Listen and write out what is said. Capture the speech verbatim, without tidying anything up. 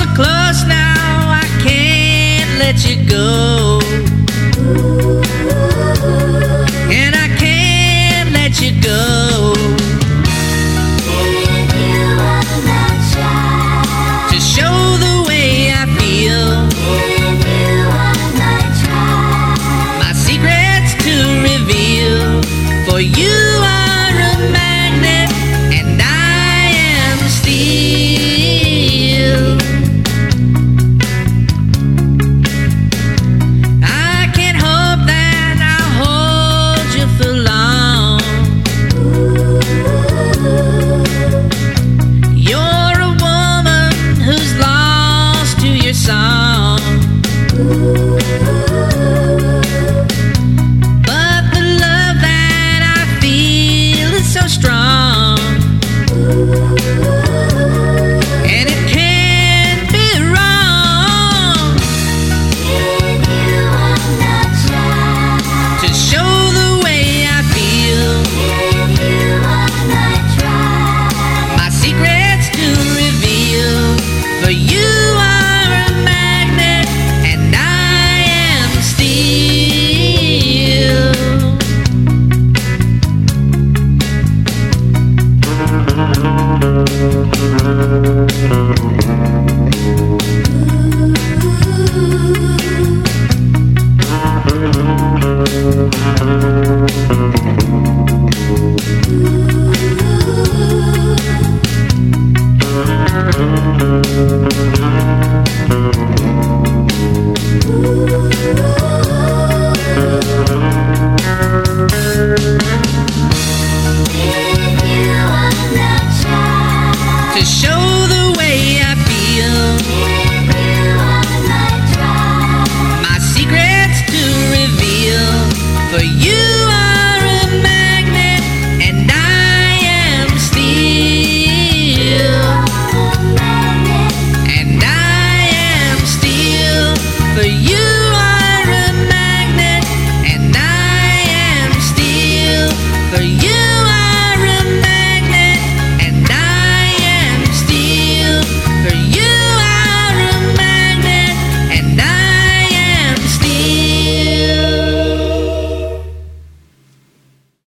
so close now, I can't let you go. And I can't let you go. If you are not shy, To show the way I feel, if you are not try, my secrets to reveal. For you are a magnet, and I am steel. I can't hope that I'll hold you for long. You're a woman who's lost to your song. But the love that I feel is so strong, and it can't be wrong. if you are not shy, To show the way I feel, if you are not try, my secrets to reveal. For you are a magnet, and I am steel. if you are not shy, To show